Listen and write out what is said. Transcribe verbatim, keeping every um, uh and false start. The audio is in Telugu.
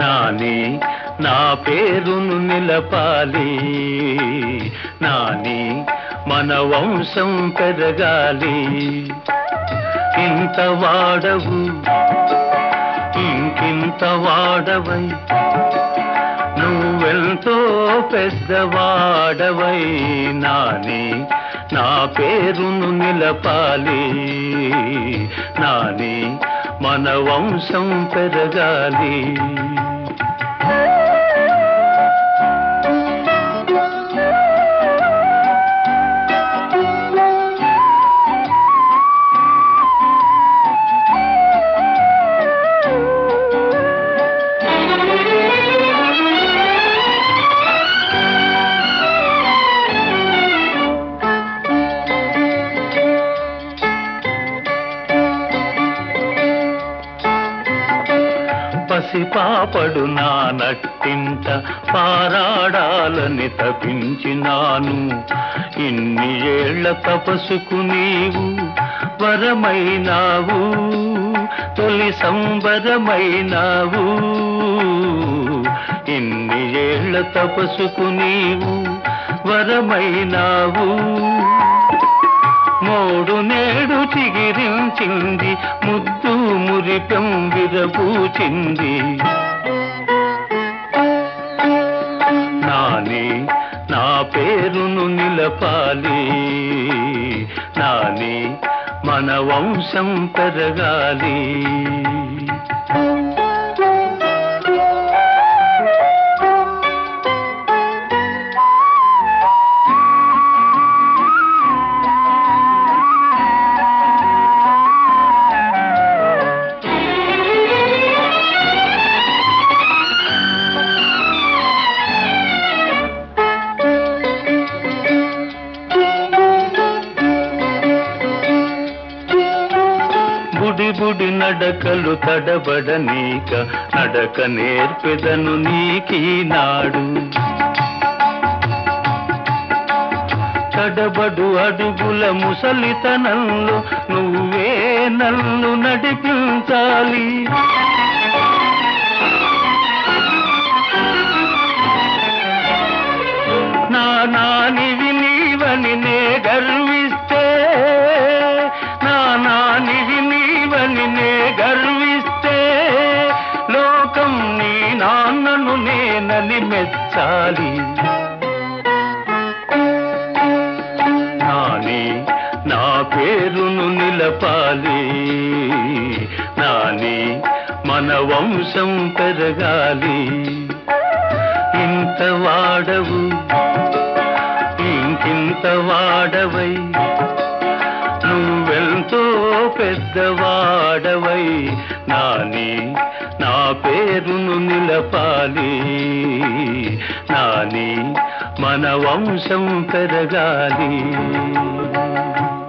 నాని నా పేరును నిలపాలి, నాని మన వంశం పెరగాలి. ఇంత వాడవు ఇంకింత వాడవై, నువ్వెంతో పెద్దవాడవై. నాని నా పేరును నిలపాలి, నాని మన వంశం పెరగాలి. పసిపాపడు నా నట్టింట పారాడాలని తపించినాను. ఇన్ని ఏళ్ల తపస్సుకు నీవు వరమైనావు, తొలి సంబరమైనావు. ఇన్ని ఏళ్ల తపస్సుకు నీవు వరమైనావు. మోడు నేడు చిగిరించింది, ముద్దు మురిపెం విరబూచింది. నాని నా పేరును నిలపాలి, నాని మన వంశం పెరగాలి. బుడి బుడి నడకలు తడబడనీక, నడక నేర్పెదను నీకీనాడు. తడబడు అడుగుల ముసలితనంలో నువ్వే నన్ను నడిపించాలి. నా నానివి నీవని నే గర్విస్తే, నా నానివి నీవని నే గర్విస్తే, లోకం నీ నాన్నను నేనని మెచ్చాలి. నాని నా పేరును నిలపాలి, నాని మన వంశం పెరగాలి. ఇంత వాడవు ఇంకింత వాడవై, నువ్వెంతో పెద్దవాడవై. నాని నా పేరును నిలపాలి, నాని మన వంశం పెరగాలి.